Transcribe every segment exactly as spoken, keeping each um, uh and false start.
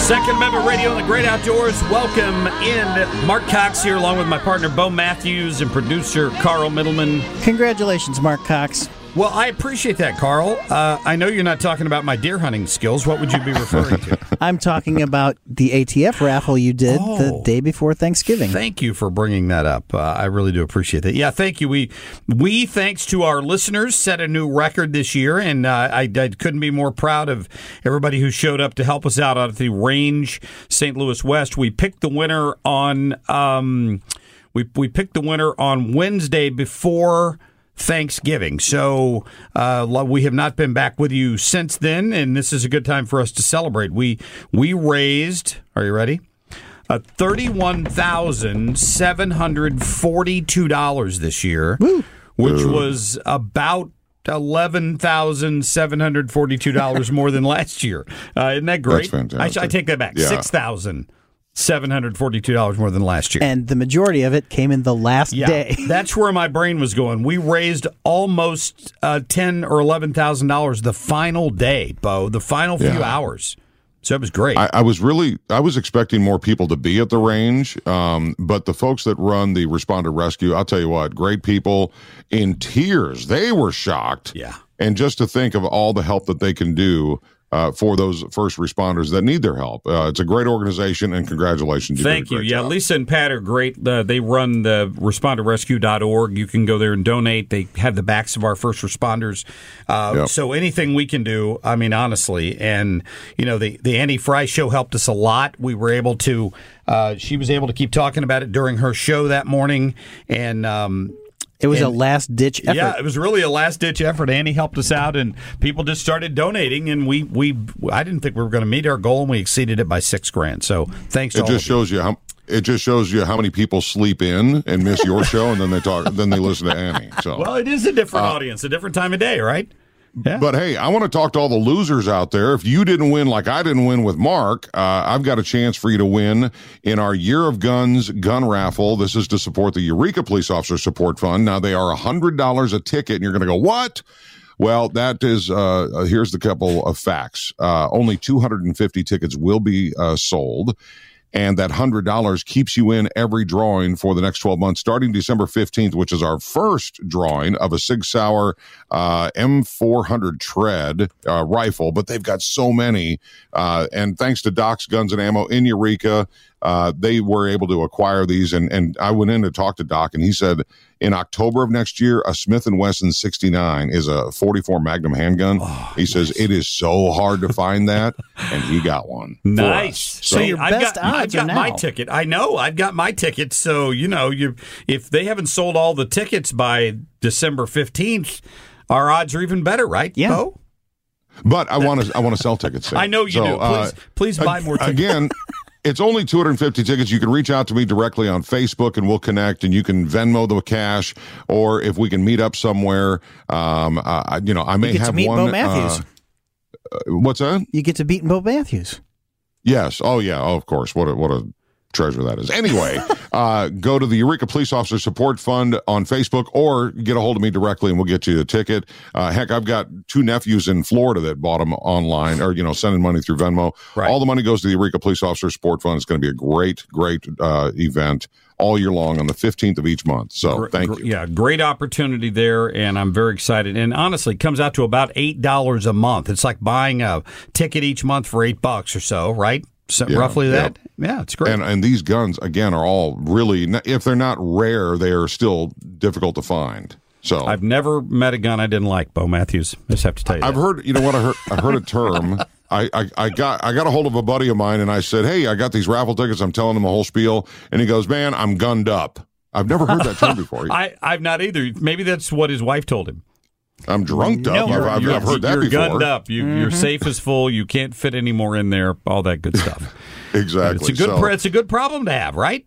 Second Amendment Radio and the Great Outdoors. Welcome in. Mark Cox here along with my partner Bo Matthews and producer Carl Middleman. Congratulations, Mark Cox. Well, I appreciate that, Carl. Uh, I know you're not talking about my deer hunting skills. What would you be referring to? I'm talking about the A T F raffle you did oh, the day before Thanksgiving. Thank you for bringing that up. Uh, I really do appreciate that. Yeah, thank you. We, we thanks to our listeners, set a new record this year, and uh, I, I couldn't be more proud of everybody who showed up to help us out at the Range Saint Louis West. We picked the winner on um, we we picked the winner on Wednesday before Thanksgiving. So uh, we have not been back with you since then, and this is a good time for us to celebrate. We we raised, are you ready? Uh, thirty-one thousand seven hundred forty-two dollars this year, Woo. which Ooh. was about eleven thousand seven hundred forty-two dollars more than last year. Uh, isn't that great? That's fantastic. I, I take that back. Yeah. six thousand seven hundred forty-two dollars more than last year. And the majority of it came in the last yeah, day. That's where my brain was going. We raised almost uh, ten thousand dollars or eleven thousand dollars the final day, Bo, the final few yeah. hours. So it was great. I, I was really, I was expecting more people to be at the range, um, but the folks that run the Responder Rescue, I'll tell you what, great people in tears. They were shocked. Yeah. And just to think of all the help that they can do Uh, for those first responders that need their help. Uh, it's a great organization, and congratulations. You Thank you. you. Yeah, job. Lisa and Pat are great. Uh, they run the responder rescue dot org. You can go there and donate. They have the backs of our first responders. Uh, yep. So anything we can do, I mean, honestly, and, you know, the, the Annie Fry show helped us a lot. We were able to, uh, she was able to keep talking about it during her show that morning, and, um, It was and, a last-ditch effort. Yeah, it was really a last-ditch effort. Annie helped us out, and people just started donating, and we, we I didn't think we were going to meet our goal, and we exceeded it by six grand. So thanks to it all just of shows you. you how it just shows you how many people sleep in and miss your show, and then they talk, then they listen to Annie. So well, it is a different uh, audience, a different time of day, right? Yeah. But hey, I want to talk to all the losers out there. If you didn't win like I didn't win with Mark, uh, I've got a chance for you to win in our Year of Guns gun raffle. This is to support the Eureka Police Officer Support Fund. Now, they are one hundred dollars a ticket, and you're going to go, what? Well, that is, uh, here's the couple of facts. Uh, only two hundred fifty tickets will be uh, sold. And that one hundred dollars keeps you in every drawing for the next twelve months, starting December fifteenth, which is our first drawing of a Sig Sauer uh, M four hundred Tread uh, rifle. But they've got so many. Uh, and thanks to Doc's Guns and Ammo in Eureka, uh, they were able to acquire these. And, and I went in to talk to Doc, and he said in October of next year, a Smith and Wesson sixty-nine is a forty-four Magnum handgun. Oh, he nice. says it is so hard to find that, and he got one. Nice. So, so your I've best got, odds I've got are now. my ticket. I know. I've got my ticket. So, you know, you if they haven't sold all the tickets by December fifteenth, our odds are even better, right? Yeah. Bo? But I want to I want to sell tickets. I know you so, do. Please, uh, please buy more tickets. Again, it's only two hundred fifty tickets. You can reach out to me directly on Facebook, and we'll connect, and you can Venmo the cash, or if we can meet up somewhere, um, uh, you know, I may you get have to meet one. Bo Matthews. Uh, what's that? You get to beat Bo Matthews. Yes. Oh, yeah. Oh, of course. What a, what a treasure that is. Anyway, uh, go to the Eureka Police Officer Support Fund on Facebook, or get a hold of me directly, and we'll get you a ticket. Uh, heck, I've got two nephews in Florida that bought them online, or, you know, sending money through Venmo. Right. All the money goes to the Eureka Police Officer Support Fund. It's going to be a great, great uh, event all year long on the fifteenth of each month. So Gr- thank gr- you. Yeah, great opportunity there, and I'm very excited. And honestly, it comes out to about eight dollars a month. It's like buying a ticket each month for eight bucks or so, right? So Yeah, roughly that. yeah. Yeah, it's great. And and these guns, again, are all really, if they're not rare, they are still difficult to find. So I've never met a gun I didn't like, Bo Matthews. I just have to tell you I've that. heard, you know what, I heard I heard a term. I, I, I got I got a hold of a buddy of mine, and I said, hey, I got these raffle tickets. I'm telling him the whole spiel. And he goes, man, I'm gunned up. I've never heard that term before. I, I've not either. Maybe that's what his wife told him. I'm drunked up. No, I've, I've, You're- I've heard that you're before. gunned up. You, Mm-hmm. Your safe is full. You can't fit any more in there. All that good stuff. Exactly. It's a good. So- pr- it's a good problem to have, right?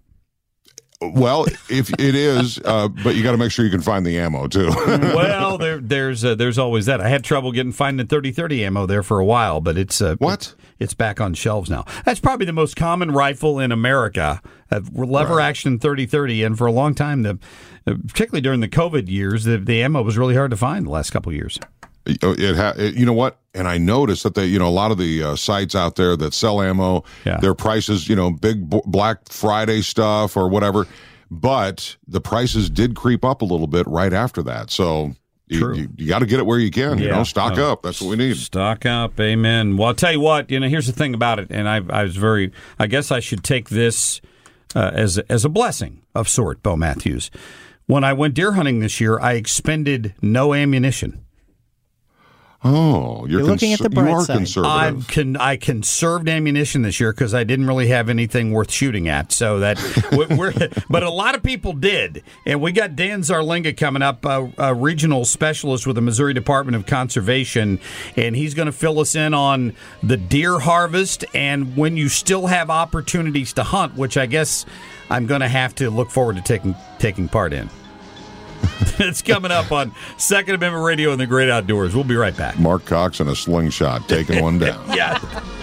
Well, if it is, uh, but you got to make sure you can find the ammo too. Well, there, there's uh, there's always that. I had trouble getting finding thirty thirty ammo there for a while, but it's uh, What? It's back on shelves now. That's probably the most common rifle in America, uh, lever Right. action thirty thirty, and for a long time, the uh, particularly during the COVID years, the, the ammo was really hard to find the last couple of years. It, ha- it you know what? And I noticed that they, you know, a lot of the uh, sites out there that sell ammo, yeah. their prices, you know, big B- Black Friday stuff or whatever, but the prices did creep up a little bit right after that. So you, you, you got to get it where you can. Yeah. You know, stock uh, up. That's what we need. Stock up. Amen. Well, I'll tell you what. You know, here's the thing about it, and I, I was very. I guess I should take this uh, as as a blessing of sort, Bo Matthews. When I went deer hunting this year, I expended no ammunition. Oh, you're, you're looking cons- at the bright you are side. conservative. I con- I conserved ammunition this year because I didn't really have anything worth shooting at. So that, we're, but a lot of people did, and we got Dan Zarlinga coming up, uh, a regional specialist with the Missouri Department of Conservation, and he's going to fill us in on the deer harvest and when you still have opportunities to hunt, which I guess I'm going to have to look forward to taking taking part in. It's coming up on Second Amendment Radio and the Great Outdoors. We'll be right back. Mark Cox in a slingshot taking one down. Yeah.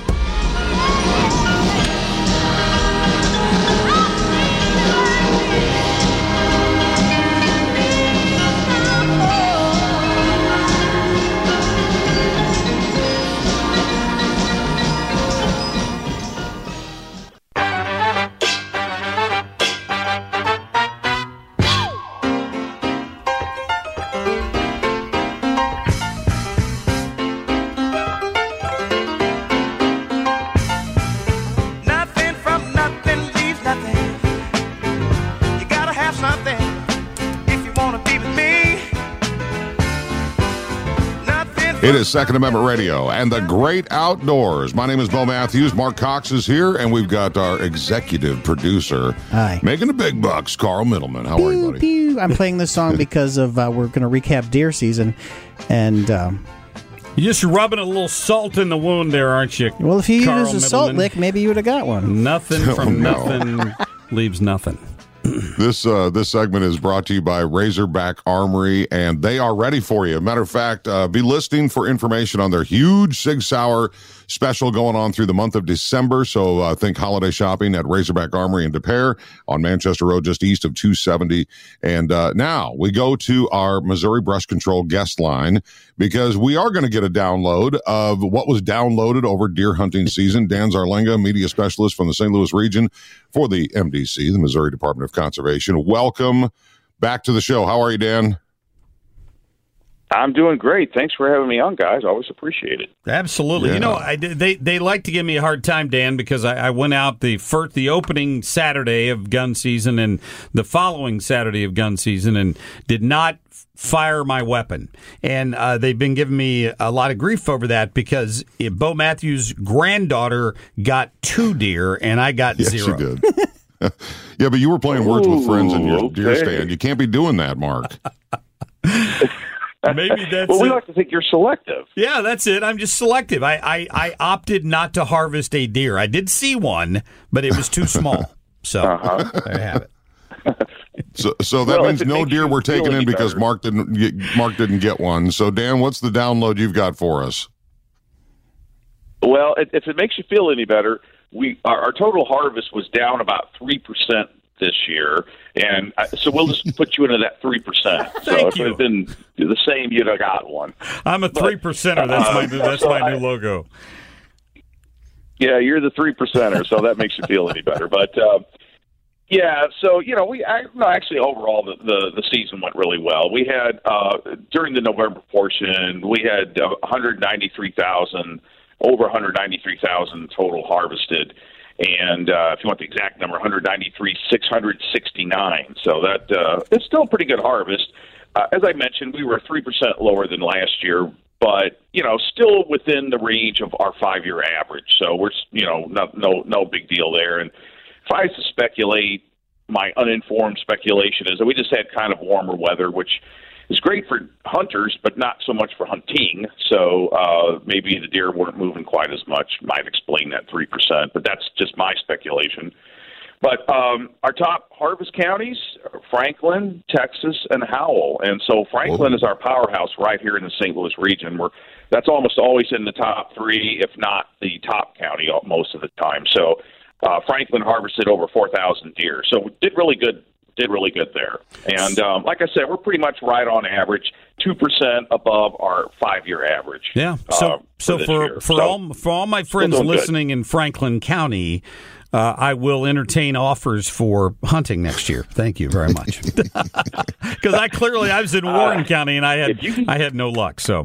It is Second Amendment Radio and the Great Outdoors. My name is Bo Matthews. Mark Cox is here, and we've got our executive producer, Hi. making the big bucks, Carl Middleman. How pew, are you, buddy? Pew. I'm playing this song because of uh, we're going to recap deer season, and um, you're just rubbing a little salt in the wound there, aren't you? Well, if you Carl use a salt Middleman? lick, maybe you would have got one. Nothing from Oh, no. nothing leaves nothing. This uh, this segment is brought to you by Razorback Armory, and they are ready for you. Matter of fact, uh, be listening for information on their huge Sig Sauer special going on through the month of December. So uh, think holiday shopping at Razorback Armory in Des Peres on Manchester Road, just east of two seventy. And uh, now we go to our Missouri Brush Control guest line because we are going to get a download of what was downloaded over deer hunting season. Dan Zarlinga, media specialist from the Saint Louis region for the M D C, the Missouri Department of Conservation. Welcome back to the show. How are you, Dan? I'm doing great. Thanks for having me on, guys. Always appreciate it. Absolutely. Yeah. You know, I, they they like to give me a hard time, Dan, because I, I went out the first, the opening Saturday of gun season and the following Saturday of gun season and did not fire my weapon. And uh, they've been giving me a lot of grief over that because Bo Matthews' granddaughter got two deer and I got Yes, zero. you did. Yeah, but you were playing Words with Friends in your Ooh, deer okay. stand. You can't be doing that, Mark. Maybe that's well, we it. like to think you're selective. Yeah, that's it. I'm just selective. I, I, I opted not to harvest a deer. I did see one, but it was too small. So Uh-huh. there you have it. So, so that Well, means if it no makes deer you were feel taken any in because better. Mark didn't get, Mark didn't get one. So, Dan, what's the download you've got for us? Well, if it makes you feel any better, we our, our total harvest was down about three percent this year, and I, so we'll just put you into that three percent. So Thank if you. it had been the same, you'd have got one. I'm a three percenter. That's my new, that's my new logo. Yeah, you're the three percenter, so that makes you feel any better. But uh, yeah, so you know, we I, no, actually overall the, the the season went really well. We had uh, during the November portion, we had uh, one hundred ninety-three thousand, over one hundred ninety-three thousand total harvested. And uh, if you want the exact number, one hundred ninety-three thousand six hundred sixty-nine. So that uh, it's still a pretty good harvest. Uh, as I mentioned, we were three percent lower than last year, but you know, still within the range of our five-year average. So we're, you know, no, no, no big deal there. And if I was to speculate, my uninformed speculation is that we just had kind of warmer weather, which is great for hunters, but not so much for hunting. So uh, maybe the deer weren't moving quite as much. Might explain that three percent, but that's just my speculation. But um, our top harvest counties are Franklin, Texas, and Howell. And so Franklin Whoa. is our powerhouse right here in the Saint Louis region. Where that's almost always in the top three, if not the top county most of the time. So uh, Franklin harvested over four thousand deer. So we did really good. Did really good there. And um, like I said, we're pretty much right on average. two percent above our five-year average. Yeah. So, uh, so for for, for, for so, all for all my friends listening good. in Franklin County, uh, I will entertain offers for hunting next year. Thank you very much. Because I clearly I was in Warren uh, County and I had can, I had no luck. So.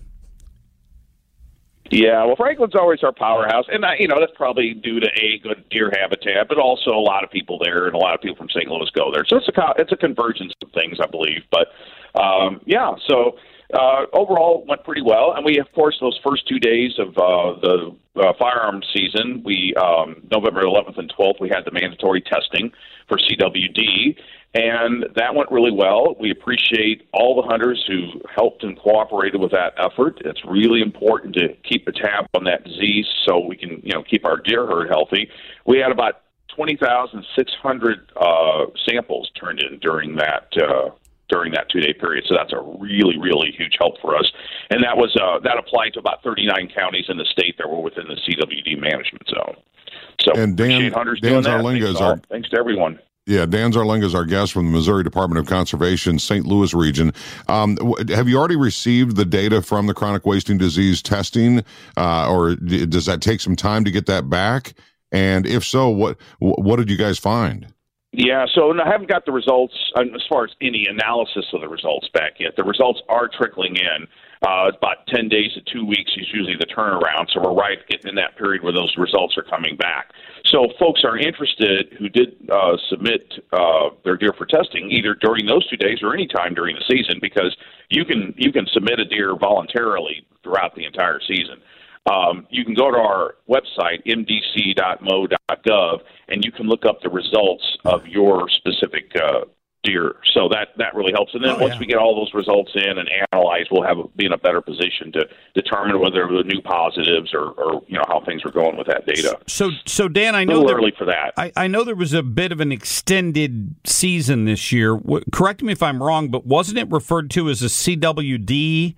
Yeah, well, Franklin's always our powerhouse, and I, you know that's probably due to a good deer habitat, but also a lot of people there, and a lot of people from Saint Louis go there. So it's a it's a convergence of things, I believe. But um, yeah, so uh, overall it went pretty well, and we, of course, those first two days of uh, the uh, firearms season, we um, November eleventh and twelfth, we had the mandatory testing for C W D. And that went really well. We appreciate all the hunters who helped and cooperated with that effort. It's really important to keep a tab on that disease so we can, you know, keep our deer herd healthy. We had about twenty thousand six hundred uh, samples turned in during that uh, during that two-day period. So that's a really, really huge help for us. And that was uh, that applied to about thirty-nine counties in the state that were within the C W D management zone. So and Dan, appreciate hunters Dan doing that. Zarlenga Thanks, is our, thanks to everyone. Yeah, Dan Zarlenga is our guest from the Missouri Department of Conservation, Saint Louis region. Um, have you already received the data from the chronic wasting disease testing, uh, or does that take some time to get that back? And if so, what what did you guys find? Yeah, so I haven't got the results as far as any analysis of the results back yet. The results are trickling in. Uh, about ten days to two weeks is usually the turnaround, so we're right getting in that period where those results are coming back. So folks are interested who did uh, submit uh, their deer for testing either during those two days or any time during the season, because you can you can submit a deer voluntarily throughout the entire season. Um, you can go to our website, m d c dot m o dot gov, and you can look up the results of your specific uh, deer. So that, that really helps. And then oh, once yeah. we get all those results in and analyze, we'll have be in a better position to determine whether there were new positives or, or you know how things were going with that data. So, so Dan, I know a little there, early for that. I, I know there was a bit of an extended season this year. W- correct me if I'm wrong, but wasn't it referred to as a C W D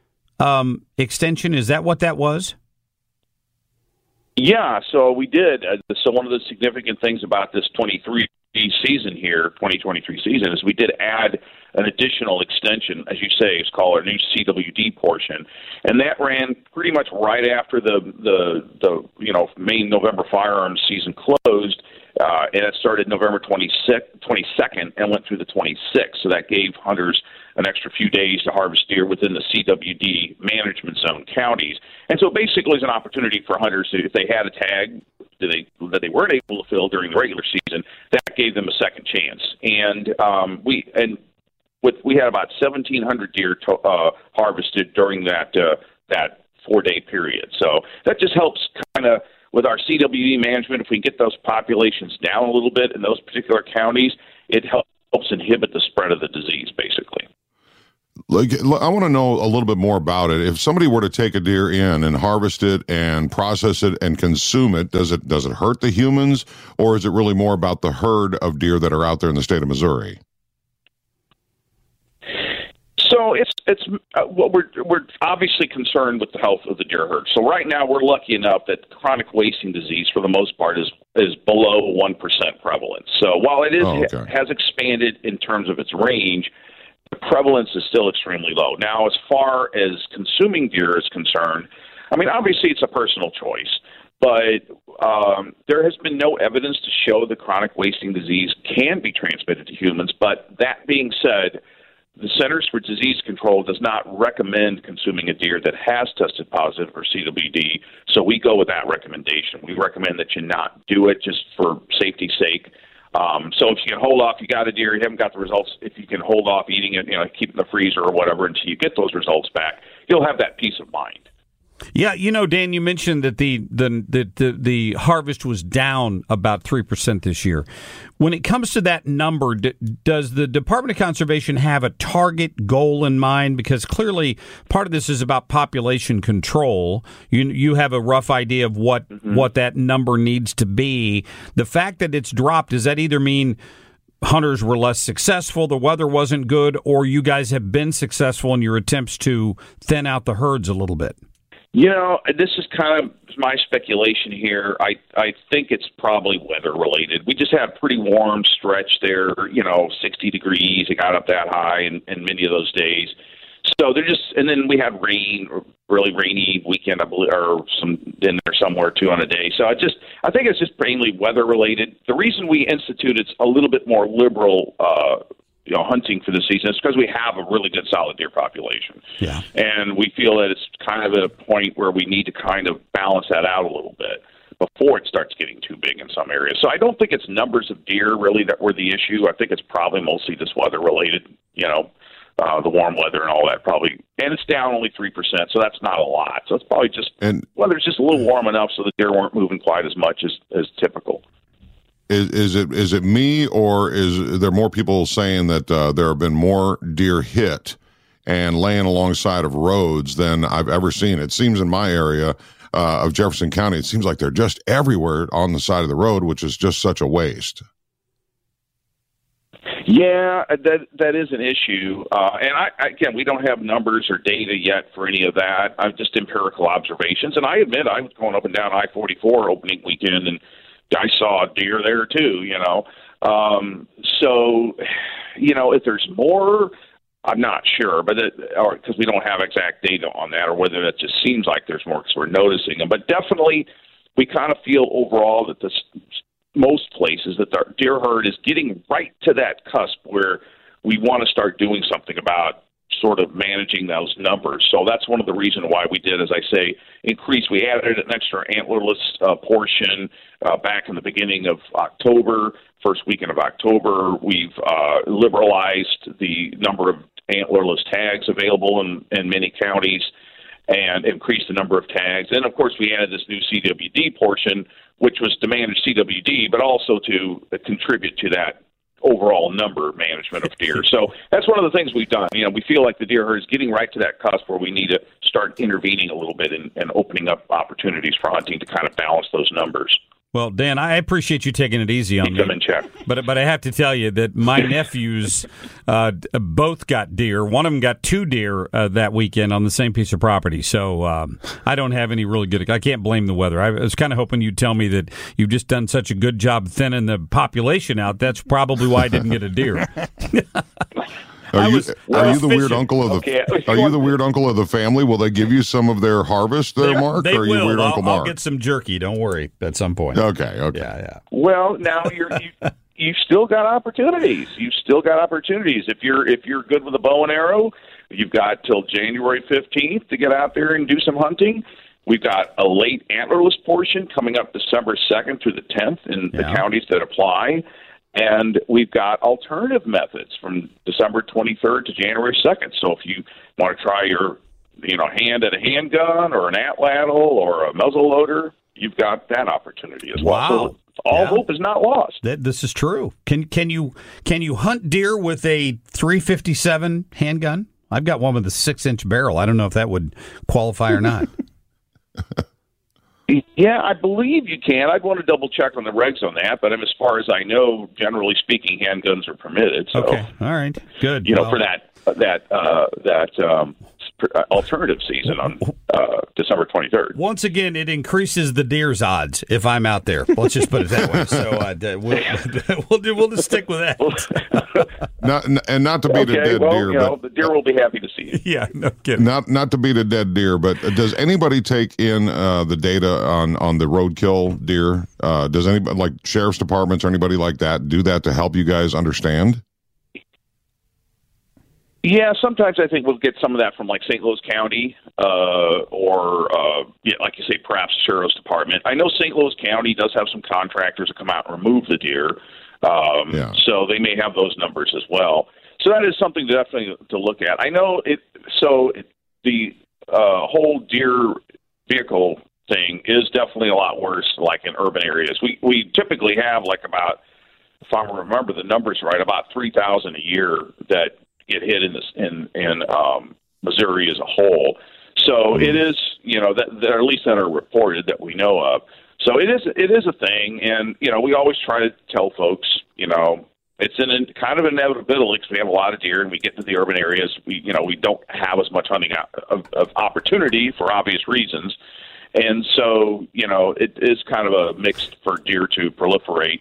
um, extension? Is that what that was? Yeah, so we did. Uh, so one of the significant things about this twenty-three season here, twenty twenty-three season, is we did add an additional extension, as you say, it's called our new C W D portion, and that ran pretty much right after the the, the you know main November firearms season closed, uh, and it started November twenty-second and went through the twenty-sixth. So that gave hunters an extra few days to harvest deer within the C W D management zone counties. And so basically it's an opportunity for hunters to, if they had a tag that they, that they weren't able to fill during the regular season, that gave them a second chance. And um, we and with we had about seventeen hundred deer to, uh, harvested during that uh, that four-day period. So that just helps kind of with our C W D management. If we get those populations down a little bit in those particular counties, it helps inhibit the spread of the disease, basically. Like, I want to know a little bit more about it. If somebody were to take a deer in and harvest it and process it and consume it, does it does it hurt the humans, or is it really more about the herd of deer that are out there in the state of Missouri? So it's it's uh, well, we're we're obviously concerned with the health of the deer herd. So right now we're lucky enough that chronic wasting disease, for the most part, is is below one percent prevalence. So while it is oh, okay. has expanded in terms of its range, the prevalence is still extremely low. Now, as far as consuming deer is concerned, I mean, obviously it's a personal choice, but um, there has been no evidence to show that chronic wasting disease can be transmitted to humans. But that being said, the Centers for Disease Control does not recommend consuming a deer that has tested positive for C W D, so we go with that recommendation. We recommend that you not do it just for safety's sake. Um, so if you can hold off, you got a deer, you haven't got the results, if you can hold off eating it, you know, keep it in the freezer or whatever until you get those results back, you'll have that peace of mind. Yeah, you know, Dan, you mentioned that the the the, the, the harvest was down about three percent this year. When it comes to that number, d- does the Department of Conservation have a target goal in mind? Because clearly part of this is about population control. You you have a rough idea of what, mm-hmm. what that number needs to be. The fact that it's dropped, does that either mean hunters were less successful, the weather wasn't good, or you guys have been successful in your attempts to thin out the herds a little bit? You know, this is kind of my speculation here. I, I think it's probably weather related. We just had a pretty warm stretch there, you know, sixty degrees. It got up that high in, in many of those days. so they're just, and then we had rain, really rainy weekend, I believe, or some in there somewhere too on a day. So I just, I think it's just mainly weather related. The reason we instituted a little bit more liberal, uh, you know, hunting for the season is because we have a really good solid deer population. Yeah. And we feel that it's kind of at a point where we need to kind of balance that out a little bit before it starts getting too big in some areas. So I don't think it's numbers of deer really that were the issue. I think it's probably mostly just weather related, you know, uh, the warm weather and all that probably. And it's down only three percent, so that's not a lot. So it's probably just, and weather's just a little warm enough so the deer weren't moving quite as much as, as typical. Is, is it is it me, or is there more people saying that uh, there have been more deer hit and laying alongside of roads than I've ever seen? It seems in my area uh, of Jefferson County, it seems like they're just everywhere on the side of the road, which is just such a waste. Yeah, that that is an issue, uh, and I, again, we don't have numbers or data yet for any of that. I'm just empirical observations, and I admit I was going up and down I forty-four opening weekend, and I saw a deer there too. You know, um, so you know if there's more, I'm not sure, but it, or because we don't have exact data on that, or whether that just seems like there's more because we're noticing them. But definitely, we kind of feel overall that this. Most places that the deer herd is getting right to that cusp where we want to start doing something about sort of managing those numbers. So that's one of the reasons why we did, as I say, increase. We added an extra antlerless uh, portion uh, back in the beginning of October, first weekend of October. We've uh, liberalized the number of antlerless tags available in, in many counties and increased the number of tags. And, of course, we added this new C W D portion, which was to manage C W D, but also to uh, contribute to that overall number management of deer. So that's one of the things we've done. You know, we feel like the deer herd is getting right to that cusp where we need to start intervening a little bit and, and opening up opportunities for hunting to kind of balance those numbers. Well, Dan, I appreciate you taking it easy on Keep me. them in check. But but I have to tell you that my nephews uh, both got deer. One of them got two deer uh, that weekend on the same piece of property. So um, I don't have any really good. I can't blame the weather. I was kind of hoping you'd tell me that you've just done such a good job thinning the population out. That's probably why I didn't get a deer. Are you, was, are you the fishing. weird uncle of the? Okay. Are you the weird uncle of the family? Will they give you some of their harvest there, They- Mark? They or are will. you weird I'll, Uncle I'll Mark? get some jerky. Don't worry. At some point. Okay. Okay. Yeah. Yeah. Well, now you're you, you've still got opportunities. You've still got opportunities. If you're if you're good with a bow and arrow, you've got till January fifteenth to get out there and do some hunting. We've got a late antlerless portion coming up December second through the tenth in Yeah. the counties that apply. And we've got alternative methods from December twenty-third to January second. So if you want to try your, you know, hand at a handgun or an atlatl or a muzzle loader, you've got that opportunity as Wow. well. So all Yeah. hope is not lost. That, this is true. Can can you can you hunt deer with a three fifty-seven handgun? I've got one with a six inch barrel. I don't know if that would qualify or not. Yeah, I believe you can. I'd want to double check on the regs on that, but as far as I know, generally speaking, handguns are permitted. So, Okay, all right, good. you know, Well, for that that uh, that um, alternative season on uh, December twenty-third. once again, it increases the deer's odds if I'm out there. Let's just put it that way. So uh, d- we'll we'll, do, we'll just stick with that. Not and not to beat Okay, a dead well, deer, you know, but the deer will be happy to see you. Yeah, no kidding. not not to beat a dead deer. But does anybody take in uh, the data on on the roadkill deer? Uh, does anybody, like sheriff's departments or anybody like that, do that to help you guys understand? Yeah, sometimes I think we'll get some of that from like Saint Louis County uh, or, uh, yeah, like you say, perhaps the Sheriff's Department. I know Saint Louis County does have some contractors that come out and remove the deer, um, Yeah. so they may have those numbers as well. So that is something definitely to look at. I know it. So it, the uh, whole deer vehicle thing is definitely a lot worse, like in urban areas. We we typically have like about, if I remember the numbers right, about three thousand a year that get hit in this in in um, Missouri as a whole. So it is, you know, that, that at least that are reported that we know of. So it is it is a thing, and you know, we always try to tell folks, you know, it's an in, kind of inevitability because we have a lot of deer, and we get to the urban areas, we you know we don't have as much hunting of, of opportunity for obvious reasons, and so you know it is kind of a mixed for deer to proliferate.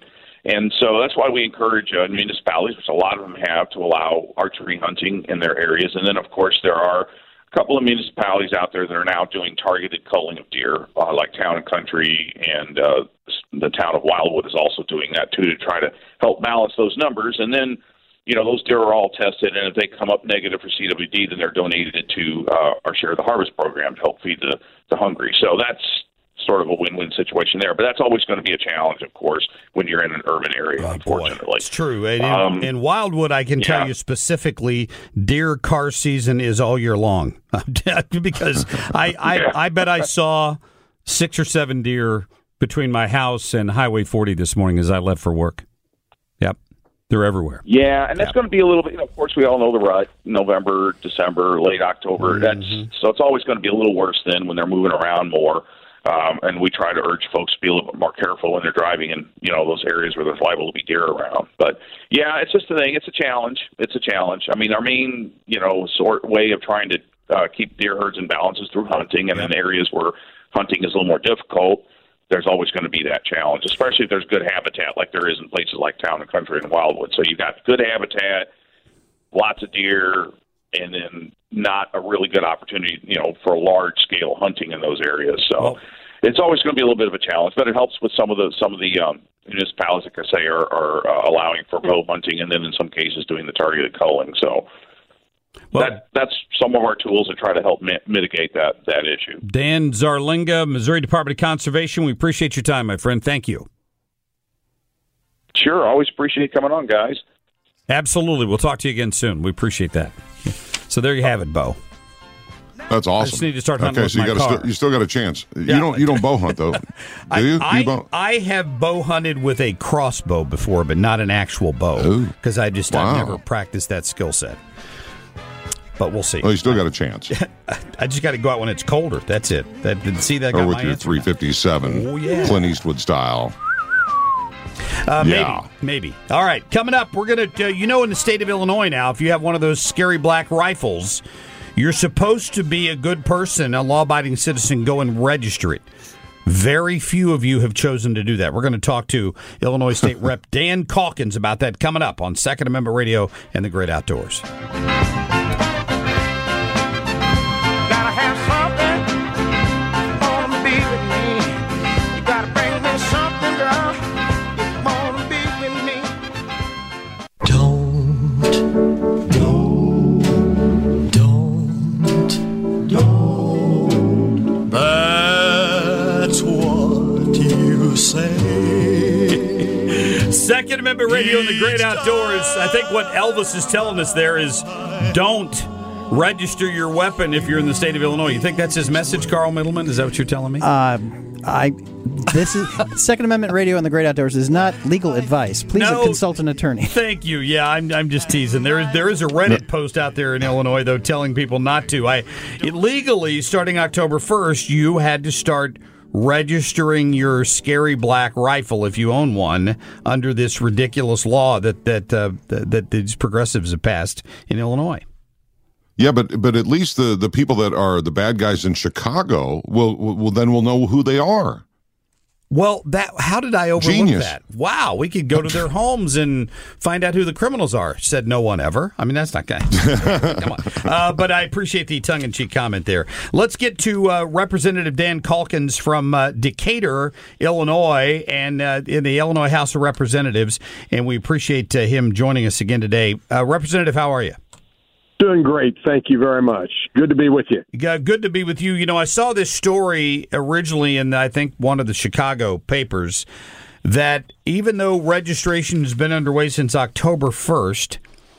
And so that's why we encourage uh, municipalities, which a lot of them have, to allow archery hunting in their areas. And then, of course, there are a couple of municipalities out there that are now doing targeted culling of deer, uh, like Town and Country, and uh, the town of Wildwood is also doing that, too, to try to help balance those numbers. And then, you know, those deer are all tested, and if they come up negative for C W D, then they're donated to uh, our Share of the Harvest program to help feed the, the hungry. So that's sort of a win-win situation there. But that's always going to be a challenge, of course, when you're in an urban area, oh, unfortunately. Boy, it's true. And in, um, in Wildwood, I can yeah. tell you specifically, deer car season is all year long. Because I, I, yeah. I bet I saw six or seven deer between my house and Highway forty this morning as I left for work. Yep. They're everywhere. Yeah, and that's yep. going to be a little bit, you know, of course, we all know the rut, November, December, late October. Mm-hmm. That's so it's always going to be a little worse then when they're moving around more. Um, and we try to urge folks to be a little bit more careful when they're driving in, you know, those areas where there's liable to be deer around. But, yeah, it's just a thing. It's a challenge. It's a challenge. I mean, our main, you know, sort way of trying to uh, keep deer herds in balance is through hunting. And in areas where hunting is a little more difficult, there's always going to be that challenge, especially if there's good habitat like there is in places like Town and Country and Wildwood. So you've got good habitat, lots of deer, and then not a really good opportunity, you know, for large-scale hunting in those areas. So well, it's always going to be a little bit of a challenge, but it helps with some of the some of the um, municipalities, like I say, are, are uh, allowing for bow hunting, and then in some cases doing the targeted culling. So well, that that's some of our tools to try to help mi- mitigate that that issue. Dan Zarlinga, Missouri Department of Conservation, we appreciate your time, my friend. Thank you. Sure, always appreciate coming on, guys. Absolutely. We'll talk to you again soon. We appreciate that. So there you have it, Bo. That's awesome. I just need to start hunting okay, with so you my got car. St- you still got a chance. Yeah. You don't you don't bow hunt though, do I, you? I, you bow? I have bow hunted with a crossbow before, but not an actual bow because I just wow. I've never practiced that skill set. But we'll see. Well, you still got a chance. I just got to go out when it's colder. That's it. That see that. Or got with my your answer. three fifty-seven, oh, yeah. Clint Eastwood style. Uh, maybe, yeah. maybe. All right, coming up, we're going to, uh, you know, in the state of Illinois now, if you have one of those scary black rifles, you're supposed to be a good person, a law-abiding citizen, go and register it. Very few of you have chosen to do that. We're going to talk to Illinois State Rep Dan Calkins about that coming up on Second Amendment Radio and the Great Outdoors. Second Amendment Radio and the Great Outdoors. I think what Elvis is telling us there is don't register your weapon if you're in the state of Illinois. You think that's his message, Carl Middleman? Is that what you're telling me? Uh, I. This is Second Amendment Radio and the Great Outdoors is not legal advice. Please no, consult an attorney. Thank you. Yeah, I'm I'm just teasing. There is there is a Reddit post out there in Illinois though telling people not to. I it, legally starting October first, you had to start registering your scary black rifle if you own one under this ridiculous law that that uh, that, that these progressives have passed in Illinois. Yeah, but but at least the, the people that are the bad guys in Chicago will will then will know who they are. Well, that how did I overlook Genius. that? Wow, we could go to their homes and find out who the criminals are. Said no one ever. I mean, that's not going to come on. Uh, but I appreciate the tongue-in-cheek comment there. Let's get to uh, Representative Dan Calkins from uh, Decatur, Illinois, and uh, in the Illinois House of Representatives. And we appreciate uh, him joining us again today. Uh, Representative, how are you? Doing great. Thank you very much. Good to be with you. Good to be with you. You know, I saw this story originally in, I think, one of the Chicago papers that even though registration has been underway since October first,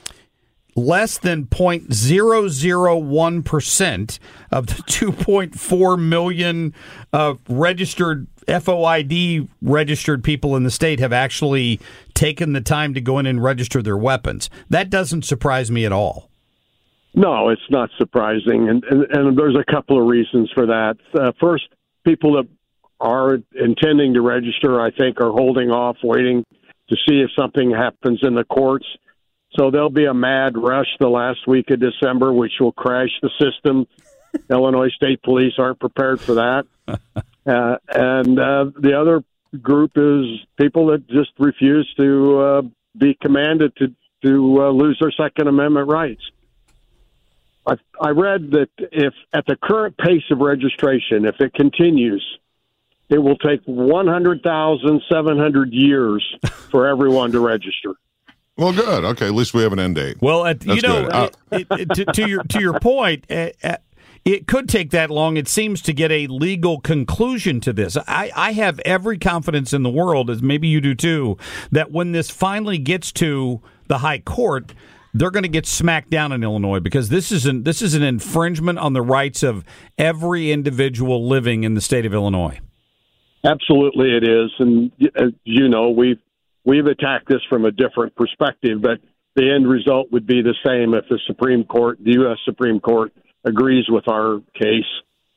less than zero point zero zero one percent of the two point four million uh, registered F O I D registered people in the state have actually taken the time to go in and register their weapons. That doesn't surprise me at all. No, it's not surprising, and, and, and there's a couple of reasons for that. Uh, first, people that are intending to register, I think, are holding off, waiting to see if something happens in the courts. So there'll be a mad rush the last week of December, which will crash the system. Illinois State Police aren't prepared for that. Uh, and uh, the other group is people that just refuse to uh, be commanded to to uh, lose their Second Amendment rights. I, I read that if at the current pace of registration, if it continues, it will take one hundred thousand seven hundred years for everyone to register. Well, good. Okay, at least we have an end date. Well, at, you That's know, good. Uh, it, it, to, to your to your point, uh, uh, it could take that long. It seems to get a legal conclusion to this. I, I have every confidence in the world, as maybe you do too, that when this finally gets to the high court, they're going to get smacked down in Illinois, because this is an this is an infringement on the rights of every individual living in the state of Illinois. Absolutely, it is, and as you know, we've we've attacked this from a different perspective, but the end result would be the same if the Supreme Court, the U S Supreme Court, agrees with our case.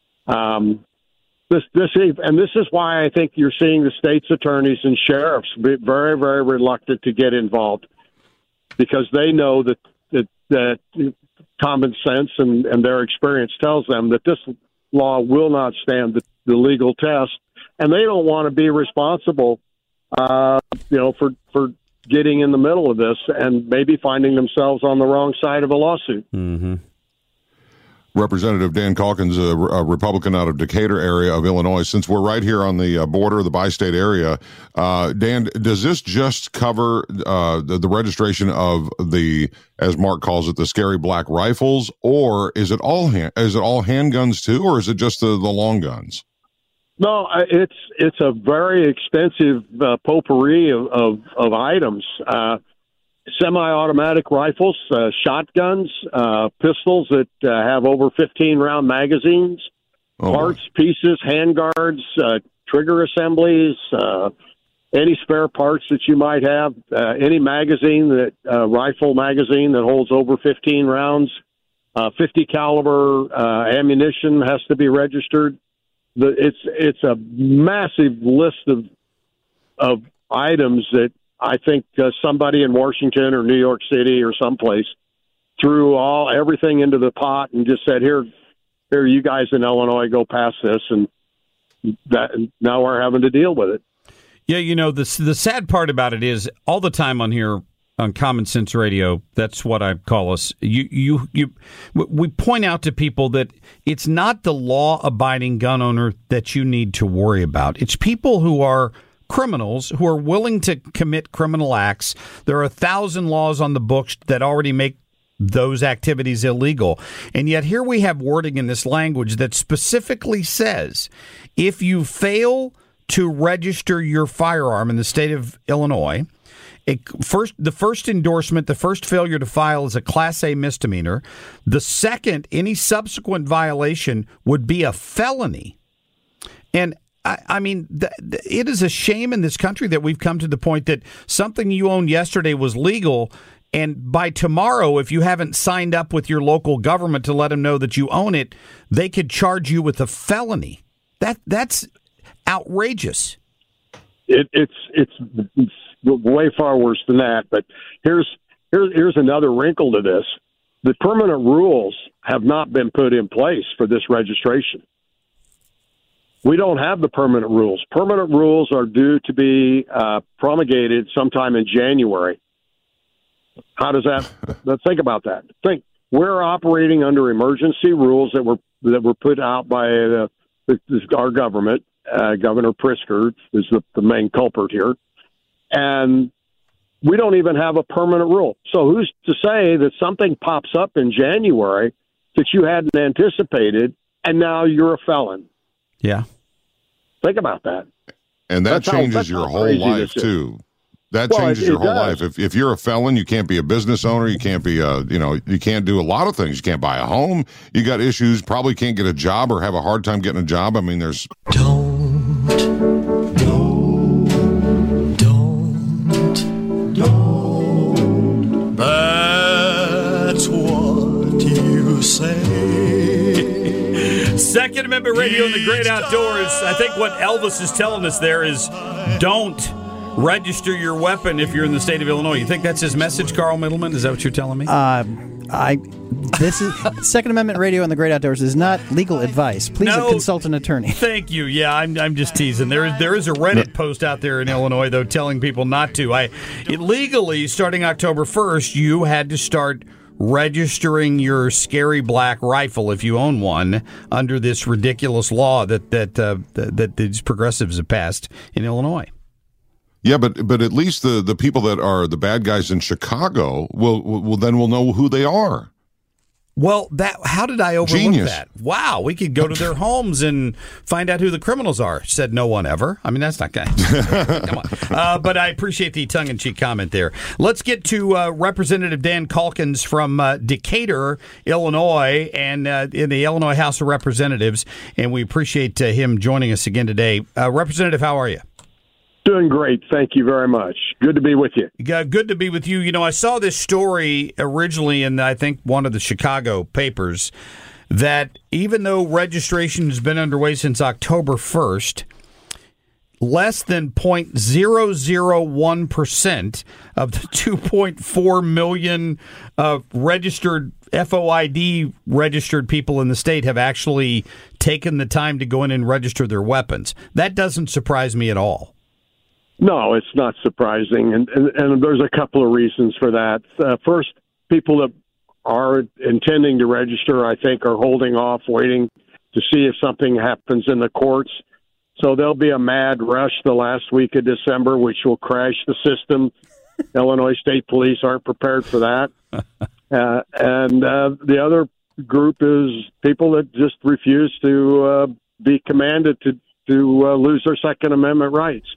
Um, this, this, and this is why I think you're seeing the state's attorneys and sheriffs be very, very reluctant to get involved, because they know that that, that common sense and, and their experience tells them that this law will not stand the, the legal test, and they don't want to be responsible, uh, you know, for for getting in the middle of this and maybe finding themselves on the wrong side of a lawsuit. Mm-hmm. Representative Dan Calkins, a, a Republican out of Decatur area of Illinois. Since we're right here on the uh, border of the bi-state area, uh, Dan, does this just cover uh, the, the registration of the, as Mark calls it, the scary black rifles, or is it all hand, is it all handguns too, or is it just the, the long guns? No, it's it's a very extensive uh, potpourri of, of, of items. Uh, semi-automatic rifles, uh, shotguns, uh, pistols that uh, have over fifteen round magazines, oh, parts, boy. pieces, handguards, uh, trigger assemblies, uh, any spare parts that you might have, uh, any magazine that uh, rifle magazine that holds over fifteen rounds, uh, fifty caliber uh, ammunition has to be registered. The, it's it's a massive list of of items that I think uh, somebody in Washington or New York City or someplace threw all everything into the pot and just said, "Here, here, you guys in Illinois, go pass this," and that now we're having to deal with it. Yeah, you know, the the sad part about it is all the time on here on Common Sense Radio, that's what I call us. You, you, you. We point out to people that it's not the law-abiding gun owner that you need to worry about. It's people who are criminals who are willing to commit criminal acts. There are a thousand laws on the books that already make those activities illegal. And yet here we have wording in this language that specifically says if you fail to register your firearm in the state of Illinois, it, first the first endorsement, the first failure to file is a Class A misdemeanor. The second, any subsequent violation would be a felony. And I, I mean, th- th- it is a shame in this country that we've come to the point that something you owned yesterday was legal, and by tomorrow, if you haven't signed up with your local government to let them know that you own it, they could charge you with a felony. That that's outrageous. It, it's it's it's way far worse than that. But here's here's here's another wrinkle to this: the permanent rules have not been put in place for this registration. We don't have the permanent rules. Permanent rules are due to be uh, promulgated sometime in January. How does that? Let's think about that. Think we're operating under emergency rules that were that were put out by uh, the, our government. Uh, Governor Pritzker is the, the main culprit here, and we don't even have a permanent rule. So who's to say that something pops up in January that you hadn't anticipated, and now you're a felon? Yeah. Think about that. And that that's changes how, your whole life, too. That well, changes it, it your whole does. life. If if you're a felon, you can't be a business owner. You can't be a, you know, you can't do a lot of things. You can't buy a home. You got issues. Probably can't get a job or have a hard time getting a job. I mean, there's. Don't, no, don't, don't. That's what you say. Second Amendment Radio in the Great Outdoors. I think what Elvis is telling us there is don't register your weapon if you're in the state of Illinois. You think that's his message, Carl Middleman? Is that what you're telling me? Uh, I. This is Second Amendment Radio and the Great Outdoors is not legal advice. Please No. consult an attorney. Thank you. Yeah, I'm I'm just teasing. There is there is a Reddit post out there in Illinois though telling people not to. I it, legally starting October first, you had to start registering your Scary Black rifle if you own one under this ridiculous law that that uh, that, that these progressives have passed in Illinois. Yeah, but but at least the, the people that are the bad guys in Chicago will will then will know who they are. Well, that how did I overlook Genius. that? Wow, we could go to their homes and find out who the criminals are. Said no one ever. I mean, that's not going to come on. Uh, but I appreciate the tongue-in-cheek comment there. Let's get to uh, Representative Dan Calkins from uh, Decatur, Illinois, and uh, in the Illinois House of Representatives. And we appreciate uh, him joining us again today. Uh, Representative, how are you? Doing great. Thank you very much. Good to be with you. Uh, good to be with you. You know, I saw this story originally in, I think, one of the Chicago papers that even though registration has been underway since October first, less than zero point zero zero one percent of the two point four million uh, registered F O I D registered people in the state have actually taken the time to go in and register their weapons. That doesn't surprise me at all. No, it's not surprising, and, and, and there's a couple of reasons for that. Uh, first, people that are intending to register, I think, are holding off, waiting to see if something happens in the courts. So there'll be a mad rush the last week of December, which will crash the system. Illinois State Police aren't prepared for that. Uh, and uh, the other group is people that just refuse to uh, be commanded to, to uh, lose their Second Amendment rights.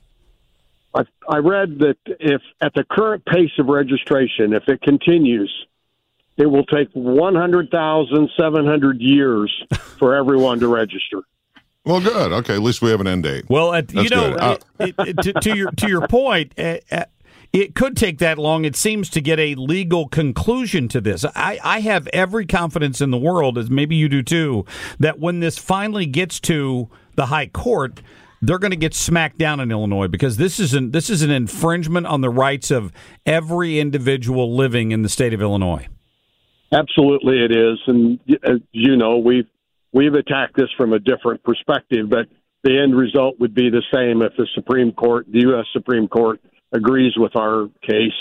I, I read that if at the current pace of registration, if it continues, it will take one hundred thousand seven hundred years for everyone to register. Well, good. Okay, at least we have an end date. Well, uh, you That's know, good. Uh, it, it, to, to your to your point, uh, uh, it could take that long. It seems to get a legal conclusion to this. I, I have every confidence in the world, as maybe you do too, that when this finally gets to the high court, they're going to get smacked down in Illinois because this is an this is an infringement on the rights of every individual living in the state of Illinois. Absolutely, it is, and as you know, we've we've attacked this from a different perspective, but the end result would be the same if the Supreme Court, the U S Supreme Court, agrees with our case.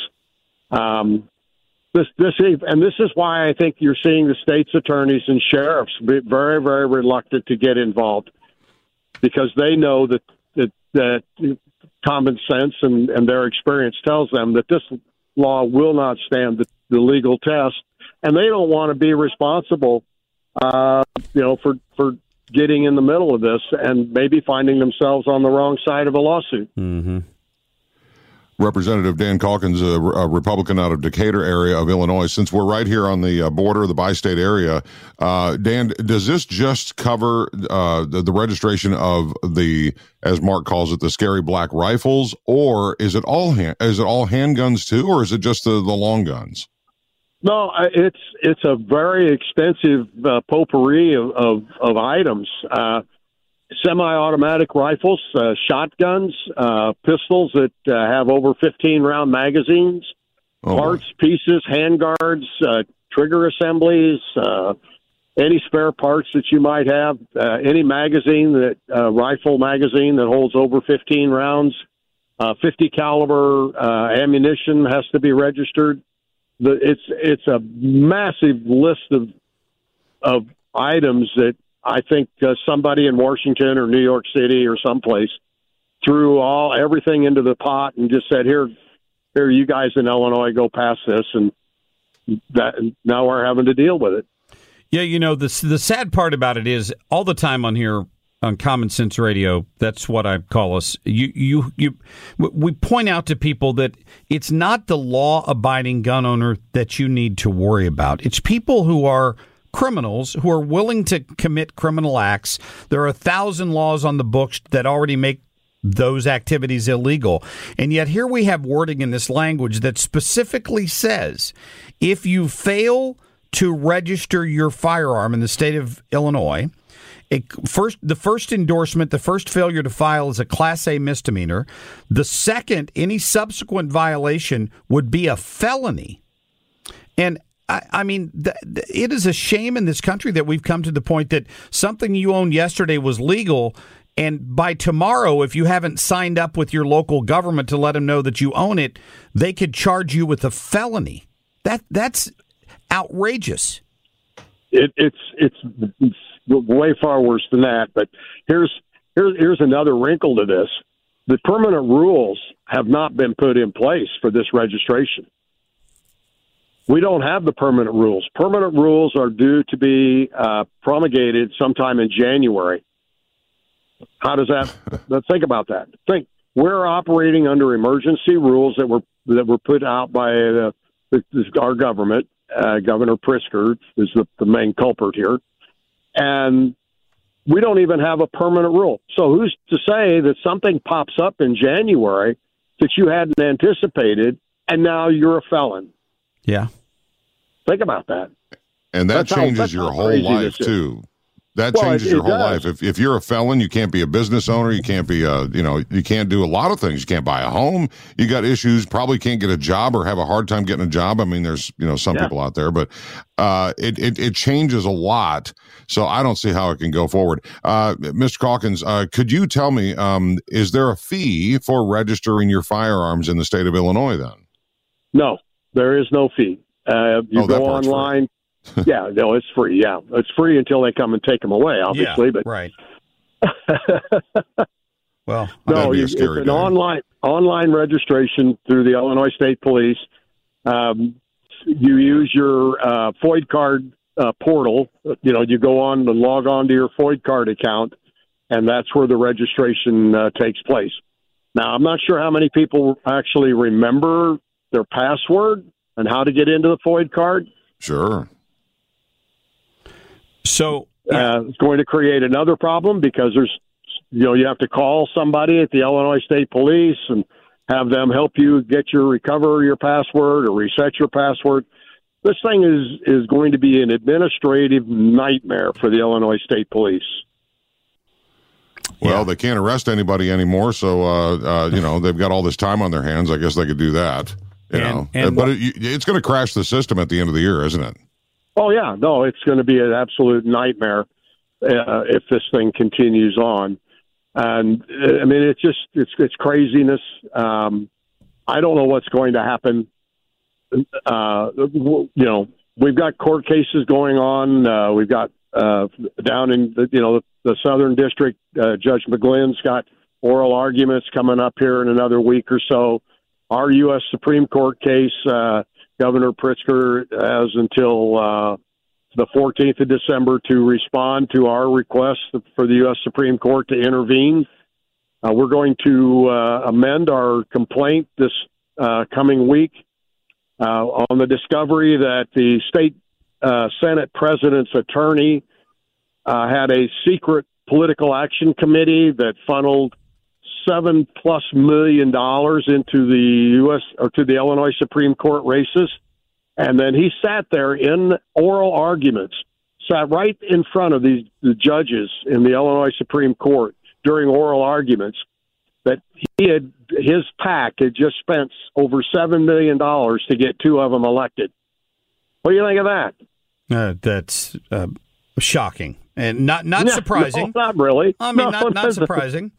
Um, this this and this is why I think you're seeing the state's attorneys and sheriffs be very very reluctant to get involved, because they know that that, that common sense and, and their experience tells them that this law will not stand the, the legal test, and they don't want to be responsible, uh, you know, for for getting in the middle of this and maybe finding themselves on the wrong side of a lawsuit. Mm-hmm. Representative Dan Calkins, a, a Republican out of Decatur area of Illinois. Since we're right here on the uh, border of the bi-state area, uh, Dan, does this just cover uh, the, the registration of the, as Mark calls it, the Scary Black rifles, or is it all hand, is it all handguns too, or is it just the, the long guns? No, it's it's a very extensive uh, potpourri of, of, of items. Uh, Semi-automatic rifles, uh, shotguns, uh, pistols that uh, have over fifteen round magazines, oh, parts, my. pieces, handguards, uh, trigger assemblies, uh, any spare parts that you might have, uh, any magazine that uh, rifle magazine that holds over fifteen rounds, uh, fifty caliber uh, ammunition has to be registered. The, it's it's a massive list of of items that I think uh, somebody in Washington or New York City or someplace threw all everything into the pot and just said, "Here, here, you guys in Illinois, go pass this," and that now we're having to deal with it. Yeah, you know, the the sad part about it is all the time on here on Common Sense Radio. That's what I call us. You, you, you. We point out to people that it's not the law-abiding gun owner that you need to worry about. It's people who are criminals who are willing to commit criminal acts. There are a thousand laws on the books that already make those activities illegal. And yet here we have wording in this language that specifically says if you fail to register your firearm in the state of Illinois, it, first the first endorsement, the first failure to file is a Class A misdemeanor. The second, any subsequent violation would be a felony. And I, I mean, th- th- it is a shame in this country that we've come to the point that something you owned yesterday was legal, and by tomorrow, if you haven't signed up with your local government to let them know that you own it, they could charge you with a felony. That that's outrageous. It, it's it's it's way far worse than that. But here's here's here's another wrinkle to this: the permanent rules have not been put in place for this registration. We don't have the permanent rules. Permanent rules are due to be uh, promulgated sometime in January. How does that? Let's think about that. Think we're operating under emergency rules that were that were put out by the, the, our government. Uh, Governor Pritzker is the, the main culprit here, and we don't even have a permanent rule. So who's to say that something pops up in January that you hadn't anticipated, and now you're a felon? Yeah. Think about that. And that That's changes how, that's your how whole crazy life, this is. too. That Well, changes it- your it whole does. life. If if you're a felon, you can't be a business owner. You can't be a, you know, you can't do a lot of things. You can't buy a home. You got issues. Probably can't get a job or have a hard time getting a job. I mean, there's, you know, some Yeah. people out there, but uh, it, it it changes a lot. So I don't see how it can go forward. Uh, Mister Calkins, uh, could you tell me, um, is there a fee for registering your firearms in the state of Illinois then? No, there is no fee. Uh, you Oh, that go part's free. online. Yeah, no, it's free. Yeah, it's free until they come and take them away, obviously. Yeah, but right. Well, no, That'd be a you, it's scary an day. online online registration through the Illinois State Police. Um, you use your uh, FOID card uh, portal. You know, you go on and log on to your FOID card account, and that's where the registration uh, takes place. Now, I'm not sure how many people actually remember their password and how to get into the FOID card. Sure. so yeah. Uh, it's going to create another problem because there's, you know, you have to call somebody at the Illinois State Police and have them help you get your recover your password or reset your password. This thing is is going to be an administrative nightmare for the Illinois State Police. Well, Yeah. they can't arrest anybody anymore, so uh, uh, you know they've got all this time on their hands. I guess they could do that. You And- know, and but what- it, it's going to crash the system at the end of the year, isn't it? Oh yeah, no, it's going to be an absolute nightmare uh, if this thing continues on. And uh, I mean, it's just it's it's craziness. Um, I don't know what's going to happen. Uh, you know, we've got court cases going on. Uh, we've got uh, down in the, you know the, the Southern District. Uh, Judge McGlynn's got oral arguments coming up here in another week or so. Our U S Supreme Court case, uh, Governor Pritzker has until uh, the fourteenth of December to respond to our request for the U S Supreme Court to intervene. Uh, we're going to uh, amend our complaint this uh, coming week uh, on the discovery that the state uh, Senate president's attorney uh, had a secret political action committee that funneled seven plus million dollars into the U S or to the Illinois Supreme Court races. And then he sat there in oral arguments, sat right in front of these the judges in the Illinois Supreme Court during oral arguments that he had his PAC had just spent over seven million dollars to get two of them elected. What do you think of that? Uh, that's uh, shocking and not not Yeah, surprising. No, not really. I mean, No, not not surprising.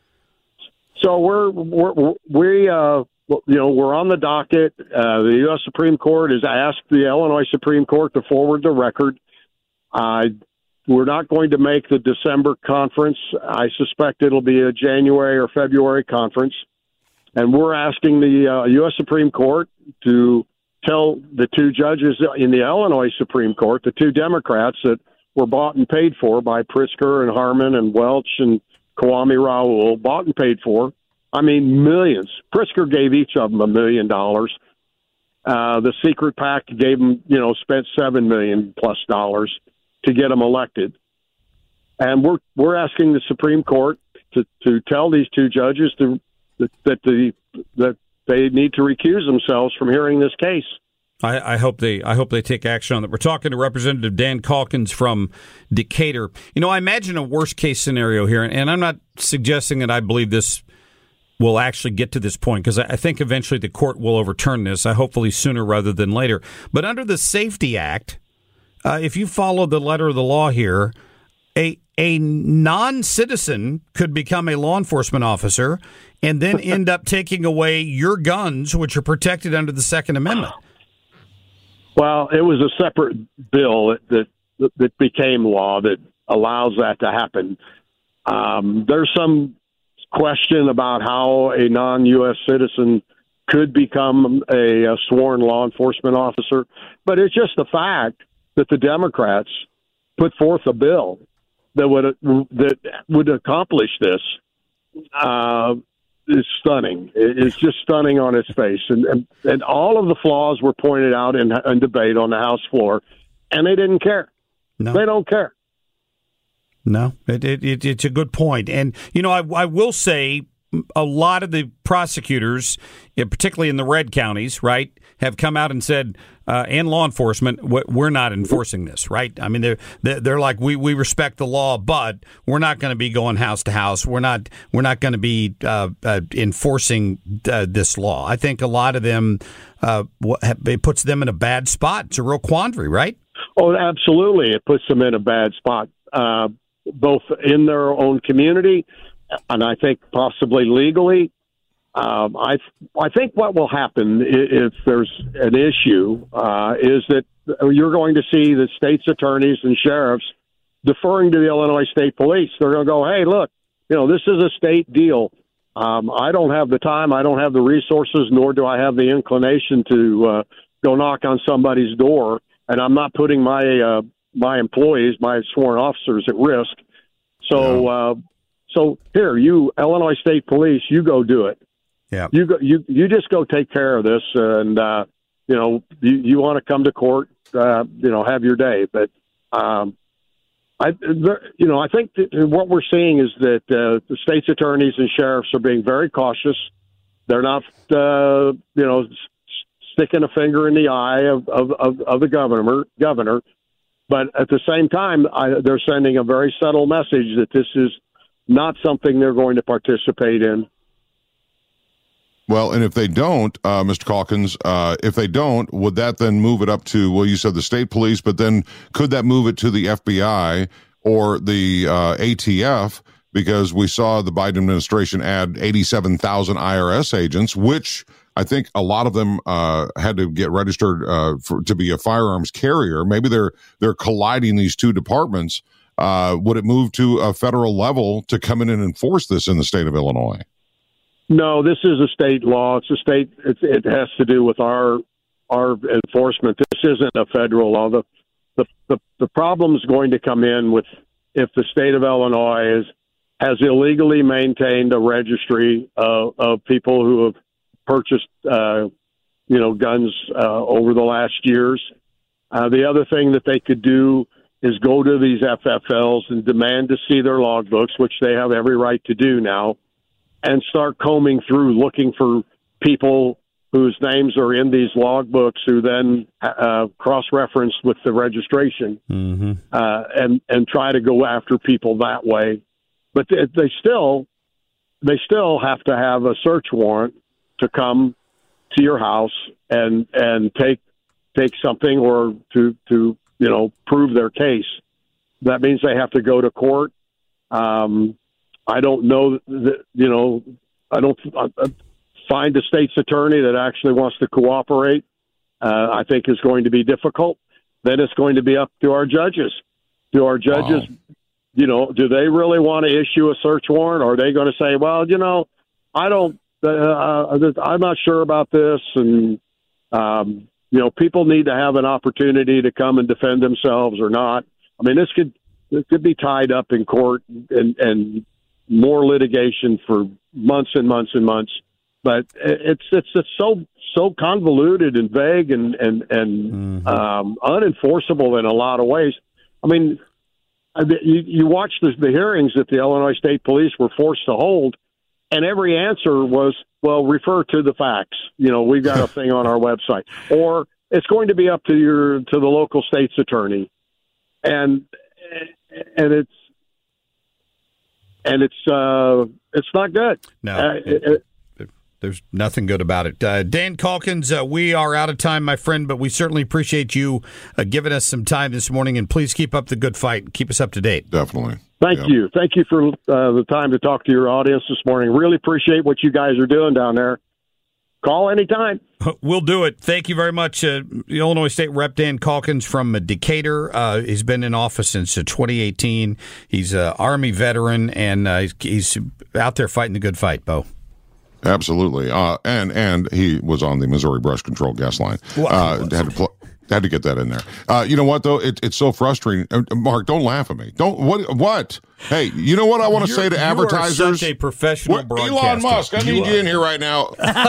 So we're, we're we uh you know we're on the docket. Uh, the U S Supreme Court has asked the Illinois Supreme Court to forward the record. Uh, we're not going to make the December conference. I suspect it'll be a January or February conference, and we're asking the uh, U S Supreme Court to tell the two judges in the Illinois Supreme Court, the two Democrats that were bought and paid for by Pritzker and Harmon and Welch and Kwame Raoul, bought and paid for. I mean, millions. Pritzker gave each of them a million dollars. Uh, the secret PAC gave them, you know, spent seven million plus dollars to get them elected. And we're we're asking the Supreme Court to, to tell these two judges to that, that the that they need to recuse themselves from hearing this case. I, I hope they I hope they take action on it. We're talking to Representative Dan Calkins from Decatur. You know, I imagine a worst case scenario here, and I'm not suggesting that I believe this will actually get to this point, because I think eventually the court will overturn this, I hopefully sooner rather than later. But under the SAFE-T Act, uh, if you follow the letter of the law here, a a non-citizen could become a law enforcement officer and then end up taking away your guns, which are protected under the Second Amendment. Well, it was a separate bill that that, that became law that allows that to happen. Um, there's some question about how a non-U S citizen could become a, a sworn law enforcement officer, but it's just the fact that the Democrats put forth a bill that would that would accomplish this. Uh, is stunning. It's just stunning on its face, and, and and all of the flaws were pointed out in, in debate on the House floor, and they didn't care. No. They don't care. No, it, it, it, it's a good point. And, you know, I, I will say a lot of the prosecutors, particularly in the red counties, right, have come out and said, uh, and law enforcement, we're not enforcing this, right? I mean, they're they're like, we, we respect the law, but we're not going to be going house to house. We're not we're not going to be uh, uh, enforcing uh, this law. I think a lot of them, uh, it puts them in a bad spot. It's a real quandary, right? Oh, absolutely. It puts them in a bad spot, uh, both in their own community and I think possibly legally. Um, I I think what will happen if there's an issue uh, is that you're going to see the state's attorneys and sheriffs deferring to the Illinois State Police. They're going to go, hey, look, you know, this is a state deal. Um, I don't have the time, I don't have the resources, nor do I have the inclination to uh, go knock on somebody's door, and I'm not putting my uh, my employees, my sworn officers, at risk. So, uh, so here, you Illinois State Police, you go do it. Yeah, you go. You you just go take care of this, and uh, you know you, you want to come to court. Uh, you know, have your day. But um, I, you know, I think that what we're seeing is that uh, the state's attorneys and sheriffs are being very cautious. They're not, uh, you know, sticking a finger in the eye of of, of, of the governor. Governor, but at the same time, I, they're sending a very subtle message that this is not something they're going to participate in. Well, and if they don't, uh, Mister Calkins, uh, if they don't, would that then move it up to, well, you said the state police, but then could that move it to the F B I or the uh, A T F? Because we saw the Biden administration add eighty-seven thousand I R S agents, which I think a lot of them uh, had to get registered uh, for, to be a firearms carrier. Maybe they're they're colliding these two departments. Uh, would it move to a federal level to come in and enforce this in the state of Illinois? No, this is a state law. It's a state. It, it has to do with our our enforcement. This isn't a federal law. The the the, the problem is going to come in with if the state of Illinois is has illegally maintained a registry of, of people who have purchased, uh, you know, guns uh, over the last years. Uh, the other thing that they could do is go to these F F Ls and demand to see their logbooks, which they have every right to do now, and start combing through looking for people whose names are in these logbooks who then uh, cross-referenced with the registration, mm-hmm. uh, and and try to go after people that way. But they, they still they still have to have a search warrant to come to your house and and take take something or to to you know prove their case. That means they have to go to court. Um, I don't know that, you know, I don't uh, find a state's attorney that actually wants to cooperate. Uh, I think is going to be difficult. Then it's going to be up to our judges. Do our judges, wow. you know, do they really want to issue a search warrant? Or are they going to say, well, you know, I don't, uh, I'm not sure about this. And, um, you know, people need to have an opportunity to come and defend themselves or not. I mean, this could, this could be tied up in court and, and, more litigation for months and months and months, but it's it's it's so so convoluted and vague and and and mm-hmm. um, unenforceable in a lot of ways. I mean, you, you watch the, the hearings that the Illinois State Police were forced to hold, and every answer was, well, refer to the facts. You know, we've got a thing on our website, or it's going to be up to your to the local state's attorney, and and it's and it's uh, it's not good. No. Uh, it, it, There's nothing good about it. Uh, Dan Calkins, uh, we are out of time, my friend, but we certainly appreciate you uh, giving us some time this morning, and please keep up the good fight. Keep us up to date. Definitely. Thank Yep. you. Thank you for uh, the time to talk to your audience this morning. Really appreciate what you guys are doing down there. Call anytime. We'll do it. Thank you very much. Uh, Illinois State Rep Dan Calkins from Decatur. Uh, he's been in office since uh, twenty eighteen. He's an Army veteran, and uh, he's, he's out there fighting the good fight, Bo. Absolutely. Uh, and and he was on the Missouri Brush Control guest line. Uh, had to pl- had to get that in there. Uh, you know what though? It, it's so frustrating. Uh, Mark, don't laugh at me. Don't what what? Hey, you know what I want to say to advertisers? You are such a professional What- broadcaster. Elon Musk, I You need are. you in here right now.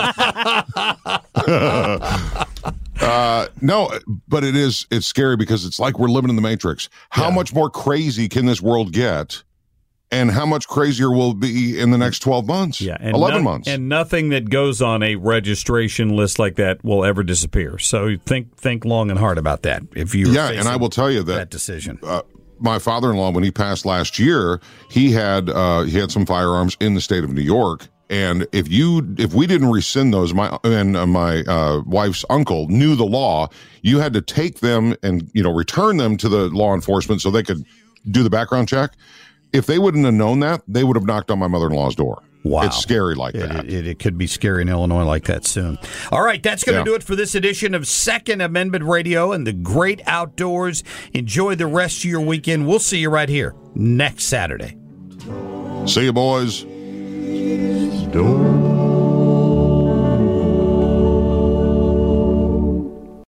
uh, no, but it is it's scary because it's like we're living in the Matrix. How Yeah. much more crazy can this world get? And how much crazier will it be in the next twelve months? Yeah, and eleven no- months. and nothing that goes on a registration list like that will ever disappear. So think think long and hard about that. If you yeah, and I will tell you that, that decision. Uh, my father-in-law, when he passed last year, he had uh, he had some firearms in the state of New York. And if you if we didn't rescind those, my and uh, my uh, wife's uncle knew the law. You had to take them and you know return them to the law enforcement so they could do the background check. If they wouldn't have known that, they would have knocked on my mother-in-law's door. Wow. It's scary like It, that. it, it could be scary in Illinois like that soon. All right, that's going to Yeah. do it for this edition of Second Amendment Radio and the Great Outdoors. Enjoy the rest of your weekend. We'll see you right here next Saturday. See you, boys. Don't